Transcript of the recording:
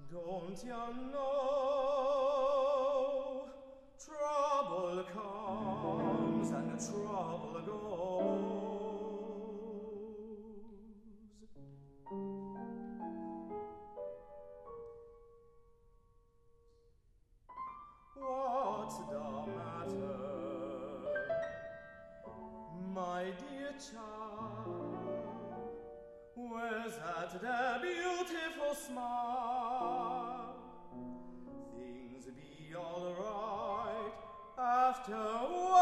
Don't you know trouble comes and trouble goes? What's the matter, my dear child? Where's that beautiful smile? Things be all right after a while.